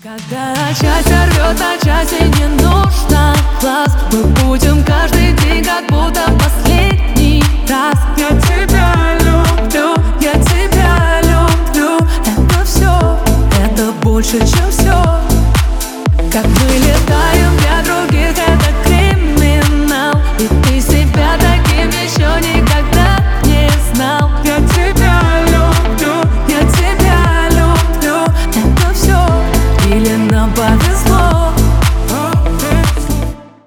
Когда счастье рвет на части, не нужно глаз. Мы будем каждый день, как будто последний раз. Я тебя люблю, я тебя люблю. Это все, это больше, чем все. Как мы летаем